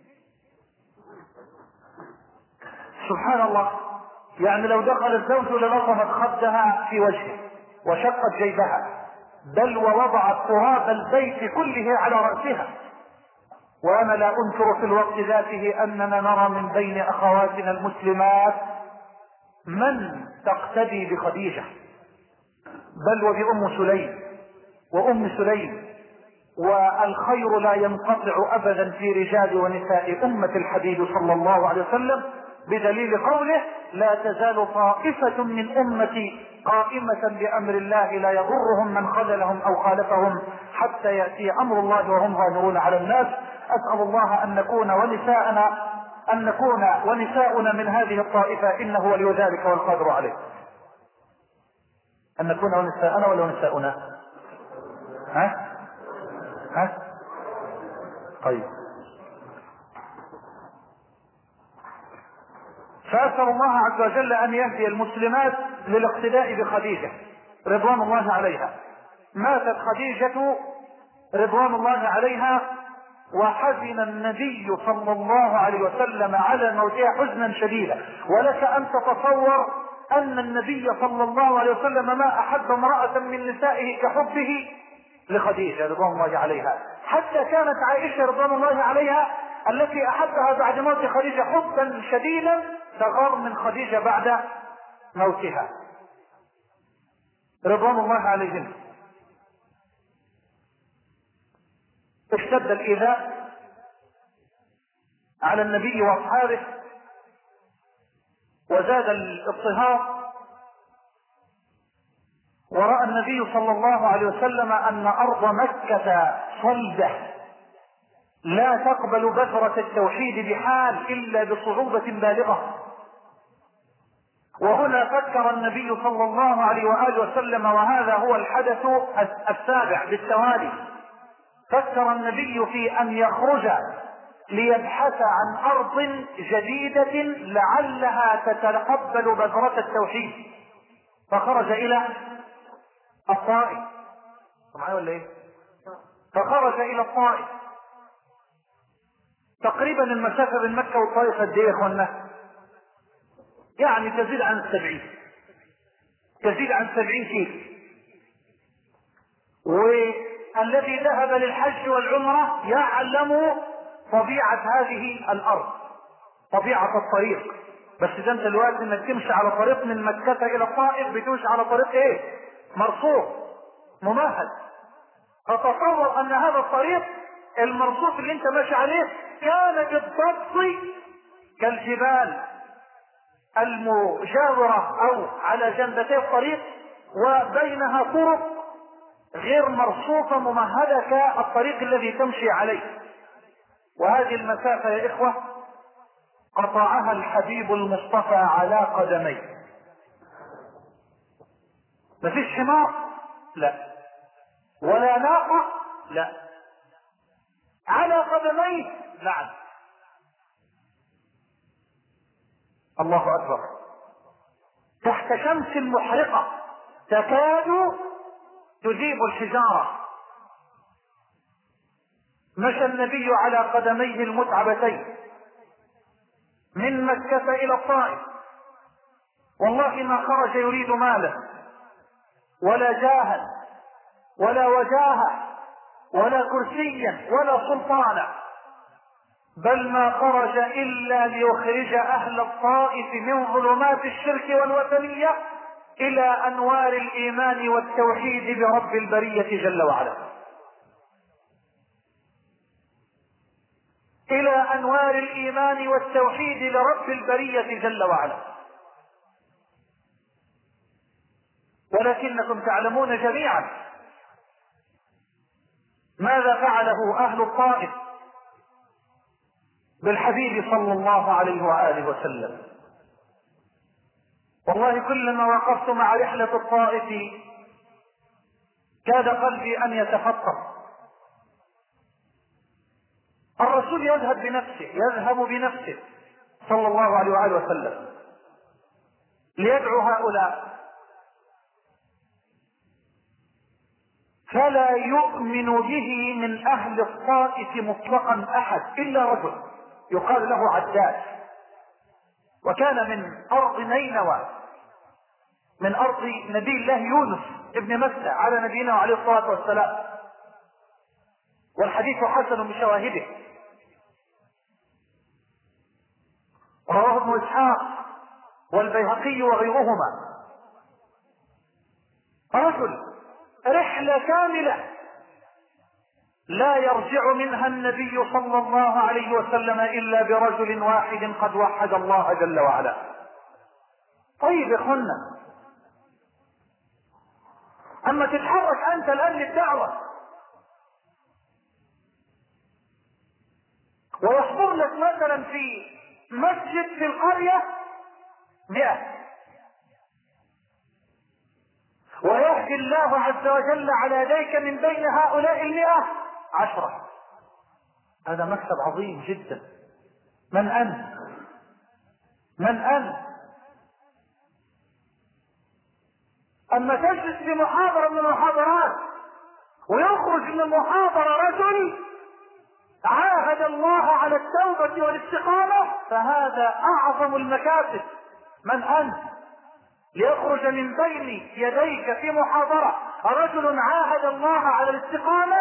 سبحان الله. يعني لو دخل الزوج للطمت خدها في وجهه وشقت جيبها، بل ووضعت تراب البيت كله على رأسها. وانا لا انكر في الوقت ذاته اننا نرى من بين اخواتنا المسلمات من تقتدي بخديجة، بل وبأم سليم وأم سليم. والخير لا ينقطع أبدا في رجال ونساء أمة الحبيب صلى الله عليه وسلم، بدليل قوله لا تزال طائفة من أمتي قائمة بأمر الله لا يضرهم من خذلهم أو خالفهم حتى يأتي أمر الله وهم ظاهرون على الناس. أسأل الله أن نكون ونساءنا أن نكون ونساؤنا من هذه الطائفة، إنه ولي ذلك والقادر عليه. أن نكون ونساءنا ولا نساؤنا؟ ها؟ ها؟ طيب. فأسأل الله عز وجل أن يهدي المسلمات للاقتداء بخديجة رضوان الله عليها. ماتت خديجة رضوان الله عليها وحزن النبي صلى الله عليه وسلم على موتها حزنا شديدا. ولك ان تتصور ان النبي صلى الله عليه وسلم ما احب امرأة من نسائه كحبه لخديجة رضوان الله عليها، حتى كانت عائشة رضوان الله عليها التي احبها بعد موت خديجة حبا شديدا تغار من خديجة بعد موتها رضوان الله عليهم. اشتد الايذاء على النبي واصحابه وزاد الاضطهاد، ورأى النبي صلى الله عليه وسلم ان ارض مكة صلبة لا تقبل بذرة التوحيد بحال الا بصعوبة بالغة. وهنا فكر النبي صلى الله عليه وآله وسلم، وهذا هو الحدث السابع بالتوالي، فكر النبي في ان يخرج ليبحث عن ارض جديدة لعلها تتقبل بذرة التوحيد، فخرج الى الطائف. معايا ولا ايه؟ فخرج الى الطائف. تقريبا المسافة بين مكة والطائف قد ايه يا اخوانا؟ يعني تزيد عن سبعين تزيد عن سبعين كيلو. والذي ذهب للحج والعمرة يعلم طبيعة هذه الارض، طبيعة الطريق. بس ده انت الوقت انك تمشي على طريق من مكة الى الطائف بتمشي على طريق ايه؟ مرصوف ممهد. فتصور ان هذا الطريق المرصوف اللي انت ماشي عليه كان بالضبط كالجبال المجاورة او على جنبتي الطريق، وبينها طرق غير مرصوفة ممهدة كالطريق الذي تمشي عليه. وهذه المسافة يا اخوة قطعها الحبيب المصطفى على قدميه. مفيش حمار؟ لا. ولا ناقة؟ لا. على قدميه؟ نعم. الله اكبر. تحت شمس محرقة تكاد تذيب الحجارة مشى النبي على قدميه المتعبتين من مكة الى الطائف. والله ما خرج يريد مالا ولا جاها ولا وجاهة ولا كرسيا ولا سلطانا، بل ما خرج الا ليخرج اهل الطائف من ظلمات الشرك والوثنية الى انوار الايمان والتوحيد برب البرية جل وعلا، الى انوار الايمان والتوحيد لرب البرية جل وعلا. ولكنكم تعلمون جميعا ماذا فعله اهل الطائف بالحبيب صلى الله عليه وآله وسلم. والله كلما وقفت مع رحلة الطائف كاد قلبي ان يتفطر. الرسول يذهب بنفسه يذهب بنفسه صلى الله عليه وآله وسلم ليدعو هؤلاء، فلا يؤمن به من اهل الطائف مطلقا احد الا رجل يقال له عداد، وكان من ارض نينوى، من ارض نبي الله يونس ابن متى على نبينا عليه الصلاة والسلام، والحديث حسن بشواهده. رواه ابن اسحاق والبيهقي وغيرهما. رجل رحلة كاملة لا يرجع منها النبي صلى الله عليه وسلم الا برجل واحد قد وحد الله جل وعلا. طيب يا اخوانا، اما تتحرك انت الان للدعوة ويحضر لك مثلا في مسجد في القرية مئة، ويهدي الله عز وجل على يديك من بين هؤلاء المئة عشرة، هذا مكسب عظيم جدا. من أنت؟ من أنت؟ أما تجلس في محاضرة من المحاضرات ويخرج من المحاضرة رجل عاهد الله على التوبة والاستقامة، فهذا أعظم المكاسب. من أنت ليخرج من بين يديك في محاضرة رجل عاهد الله على الاستقامة؟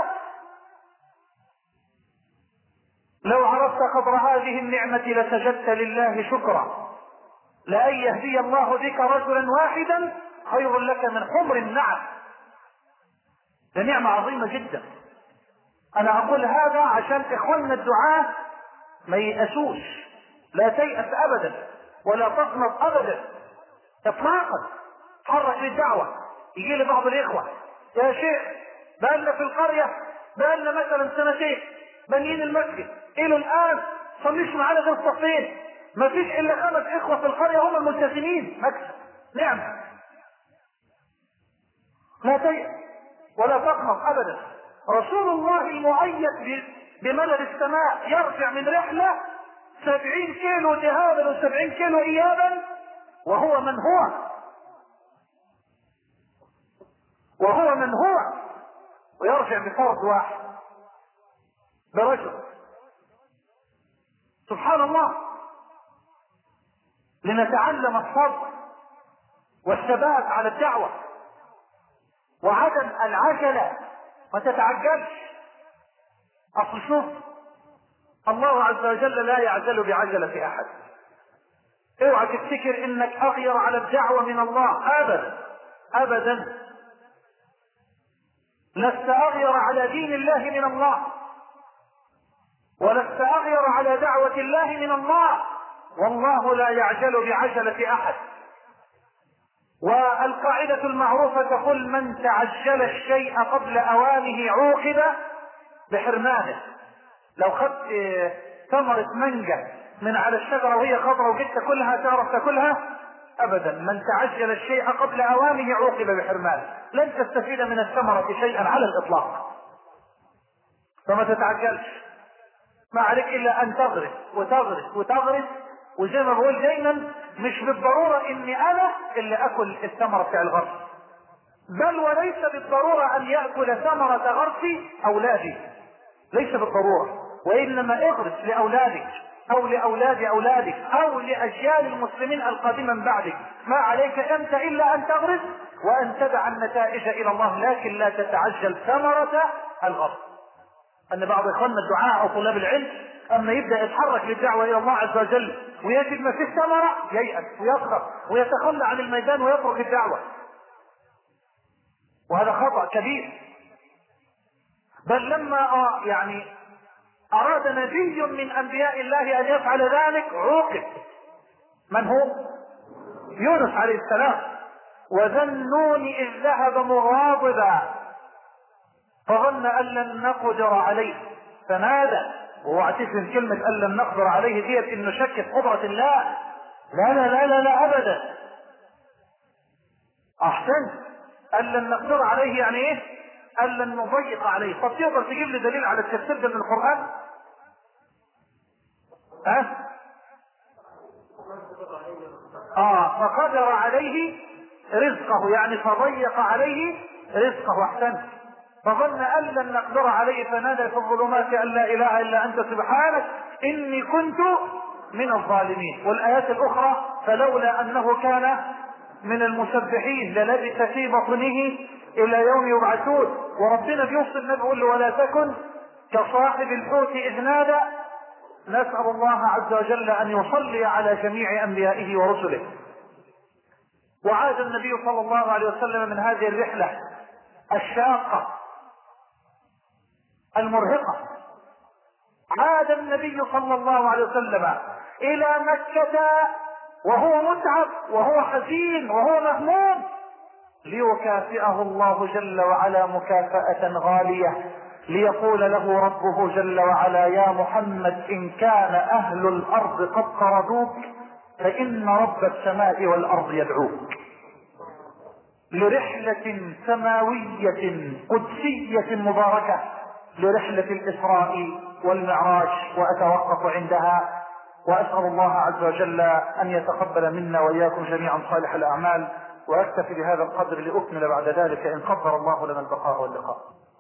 لو عرفت قدر هذه النعمة لسجدت لله شكرا. لأن يهدي الله بك رجلا واحدا خير لك من حمر النعم. ده نعمة عظيمة جدا. أنا أقول هذا عشان إخواننا الدعاة ما ييأسوش، لا تيأس أبدا ولا تقنط أبدا إطلاقا. تحرك للدعوة. يجي لي بعض الإخوة: يا شيخ بقالنا في القرية بقالنا مثلا سنتين بنيين المسجد، إلى الآن صليش معانا غير صفين، ما فيش إلا خمس إخوة في القرية هم الملتزمين. مكسب، نعمة. لا تيأس ولا تقنط أبدا. رسول الله المؤيد بمدد السماء يرجع من رحلة سبعين كيلو ذهابا وسبعين كيلو إيابا، وهو من هو وهو من هو ويرجع بفرد واحد. برجل. سبحان الله. لنتعلم الصبر والثبات على الدعوة وعدم العجلة، ما تتعجلش. اصل شوف، الله عز وجل لا يعجل بعجلة احد. اوعى تفتكر انك اغير على الدعوة من الله، ابدا ابدا. لست اغير على دين الله من الله، ولست اغير على دعوة الله من الله، والله لا يعجل بعجلة احد. والقاعدة المعروفة تقول: من تعجل الشيء قبل اوانه عوقب بحرمانه. لو خدت ثمرة مانجا من على الشجرة وهي خضرة وجيت تاكلها تعرف تاكلها؟ ابدا. من تعجل الشيء قبل اوانه عوقب بحرمانه. لن تستفيد من الثمرة شيئا على الاطلاق. فما تتعجلش، ما عليك الا ان تغرس وتغرس وتغرس. وزي ما بقول دايما، مش بالضرورة اني انا اللي اكل الثمرة بتاع الغرس، بل وليس بالضرورة ان يأكل ثمرة غرسي اولادي، ليس بالضرورة. وانما اغرس لاولادك او لاولاد اولادك او لاجيال المسلمين القادمة من بعدك. ما عليك انت الا ان تغرس وان تدع النتائج الى الله، لكن لا تتعجل ثمرة الغرس. ان بعض اخواننا الدعاء او طلاب العلم اما يبدا يتحرك للدعوه الى الله عز وجل ويجد ما فيه ثمره ييأس ويسخط ويتخلى عن الميدان ويترك الدعوه، وهذا خطأ كبير. بل لما يعني اراد نبي من انبياء الله ان يفعل ذلك عوقب. من هو؟ يونس عليه السلام. وذا النون اذ ذهب مغاضبا فظن ان لن نقدر عليه فنادى. وهو تفهم كلمة ان لن نقدر عليه ديت انه شك في قدرة الله. لا لا لا لا, لا ابدا. احسنت. ان لن نقدر عليه يعني ايه؟ ان لن نضيق عليه. طب تقدر تجيب لي دليل على التفسير ده من القرآن؟ ها؟ اه فقدر عليه رزقه، يعني فضيق عليه رزقه. احسنت. فظن ان لن نقدر عليه فنادى في الظلمات ان لا اله الا انت سبحانك اني كنت من الظالمين. والايات الاخرى: فلولا انه كان من المسبحين للبث في بطنه الى يوم يبعثون. وربنا بيوصي النبي يقول له: ولا تكن كصاحب الحوت اذ نادى. نسأل الله عز وجل ان يصلي على جميع انبيائه ورسله. وعاد النبي صلى الله عليه وسلم من هذه الرحلة الشاقة المرهقة. عاد النبي صلى الله عليه وسلم الى مكة وهو متعب وهو حزين وهو مهموم، ليكافئه الله جل وعلا مكافأة غالية، ليقول له ربه جل وعلا: يا محمد إن كان أهل الأرض قد طردوك فإن رب السماء والأرض يدعوك لرحلة سماوية قدسية مباركة، لرحلة الإسراء والمعراج، وأتوقف عندها. وأسأل الله عز وجل أن يتقبل منا وإياكم جميعا صالح الأعمال، وأكتفي بهذا القدر لأكمل بعد ذلك إن قدر الله لنا البقاء واللقاء.